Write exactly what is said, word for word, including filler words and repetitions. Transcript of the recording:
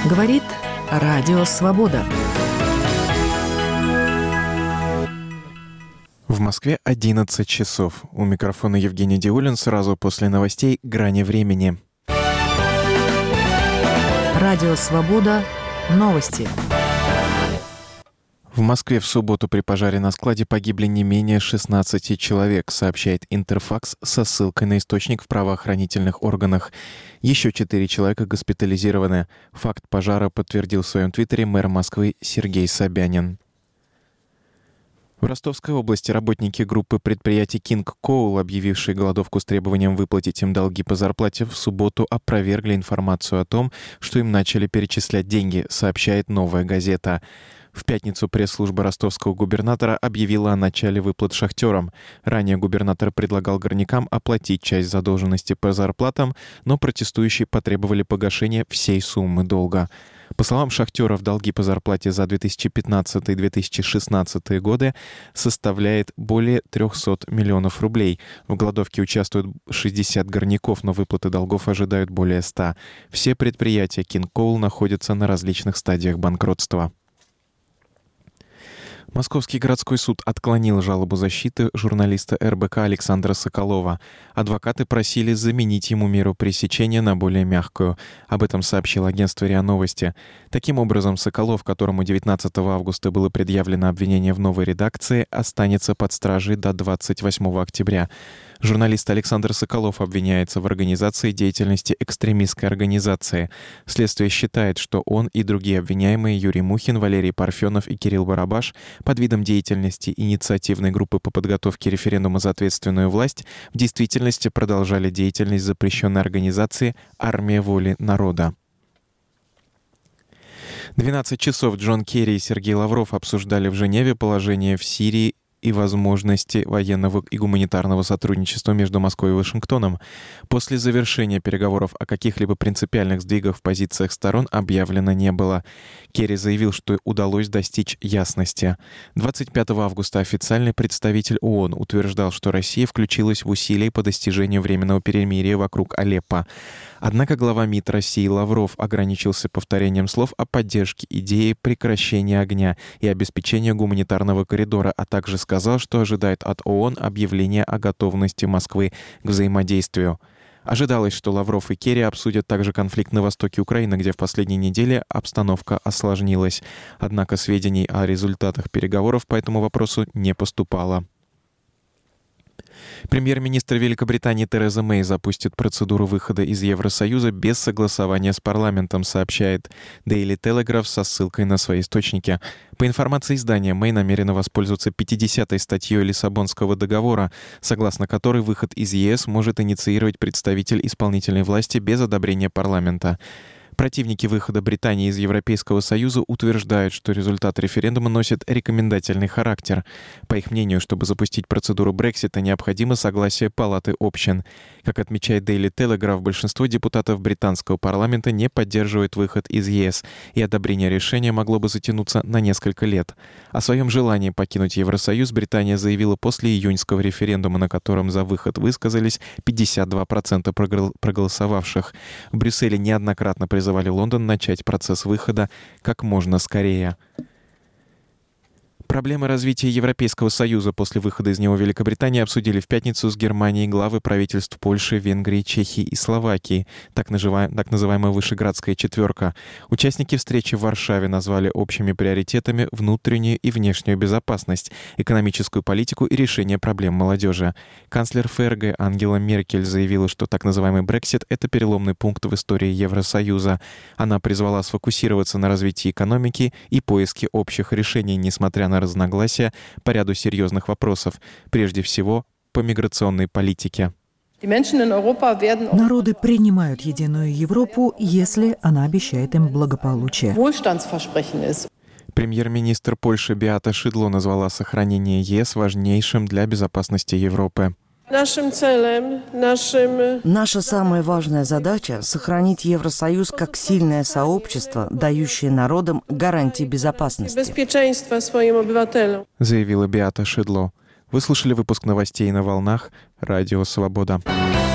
Говорит Радио Свобода. В Москве одиннадцать часов. У микрофона Евгений Диулин. Сразу после новостей «Грани времени». Радио Свобода. Новости. В Москве в субботу при пожаре на складе погибли не менее шестнадцати человек, сообщает Интерфакс со ссылкой на источник в правоохранительных органах. Еще четыре человека госпитализированы. Факт пожара подтвердил в своем твиттере мэр Москвы Сергей Собянин. В Ростовской области работники группы предприятий King Coal, объявившие голодовку с требованием выплатить им долги по зарплате, в субботу опровергли информацию о том, что им начали перечислять деньги, сообщает «Новая газета». В пятницу пресс-служба ростовского губернатора объявила о начале выплат шахтерам. Ранее губернатор предлагал горнякам оплатить часть задолженности по зарплатам, но протестующие потребовали погашения всей суммы долга. По словам шахтеров, долги по зарплате за две тысячи пятнадцатый — две тысячи шестнадцатый годы составляет более триста миллионов рублей. В голодовке участвуют шестьдесят горняков, но выплаты долгов ожидают более ста. Все предприятия King Coal находятся на различных стадиях банкротства. Московский городской суд отклонил жалобу защиты журналиста эр бэ ка Александра Соколова. Адвокаты просили заменить ему меру пресечения на более мягкую. Об этом сообщило агентство РИА Новости. Таким образом, Соколов, которому девятнадцатого августа было предъявлено обвинение в новой редакции, останется под стражей до двадцать восьмого октября. Журналист Александр Соколов обвиняется в организации деятельности экстремистской организации. Следствие считает, что он и другие обвиняемые Юрий Мухин, Валерий Парфенов и Кирилл Барабаш под видом деятельности инициативной группы по подготовке референдума за ответственную власть в действительности продолжали деятельность запрещенной организации «Армия воли народа». двенадцать часов Джон Керри и Сергей Лавров обсуждали в Женеве положение в Сирии и возможности военного и гуманитарного сотрудничества между Москвой и Вашингтоном. После завершения переговоров о каких-либо принципиальных сдвигах в позициях сторон объявлено не было. Керри заявил, что удалось достичь ясности. двадцать пятого августа официальный представитель ООН утверждал, что Россия включилась в усилия по достижению временного перемирия вокруг Алеппо. Однако глава МИД России Лавров ограничился повторением слов о поддержке идеи прекращения огня и обеспечения гуманитарного коридора, а также сказал, что ожидает от ООН объявления о готовности Москвы к взаимодействию. Ожидалось, что Лавров и Керри обсудят также конфликт на востоке Украины, где в последние недели обстановка осложнилась. Однако сведений о результатах переговоров по этому вопросу не поступало. Премьер-министр Великобритании Тереза Мэй запустит процедуру выхода из Евросоюза без согласования с парламентом, сообщает Daily Telegraph со ссылкой на свои источники. По информации издания, Мэй намерена воспользоваться пятидесятой статьей Лиссабонского договора, согласно которой выход из ЕС может инициировать представитель исполнительной власти без одобрения парламента. Противники выхода Британии из Европейского Союза утверждают, что результат референдума носит рекомендательный характер. По их мнению, чтобы запустить процедуру Брексита, необходимо согласие Палаты общин. Как отмечает Daily Telegraph, большинство депутатов британского парламента не поддерживает выход из ЕС, и одобрение решения могло бы затянуться на несколько лет. О своем желании покинуть Евросоюз Британия заявила после июньского референдума, на котором за выход высказались пятьдесят два процента проголосовавших. В Брюсселе неоднократно призывали Лондон начать процесс выхода как можно скорее. Проблемы развития Европейского Союза после выхода из него Великобритании обсудили в пятницу с Германией главы правительств Польши, Венгрии, Чехии и Словакии, так, называем, так называемая Вышеградская четверка. Участники встречи в Варшаве назвали общими приоритетами внутреннюю и внешнюю безопасность, экономическую политику и решение проблем молодежи. Канцлер ФРГ Ангела Меркель заявила, что так называемый Брексит — это переломный пункт в истории Евросоюза. Она призвала сфокусироваться на развитии экономики и поиске общих решений, несмотря на разногласия по ряду серьезных вопросов, прежде всего по миграционной политике. Народы принимают единую Европу, если она обещает им благополучие. Премьер-министр Польши Беата Шидло назвала сохранение ЕС важнейшим для безопасности Европы. Нашим целом, нашим... Наша самая важная задача — сохранить Евросоюз как сильное сообщество, дающее народам гарантии безопасности. Безопасности своим обывателям. Заявила Беата Шидло. Вы слушали выпуск новостей на волнах Радио Свобода.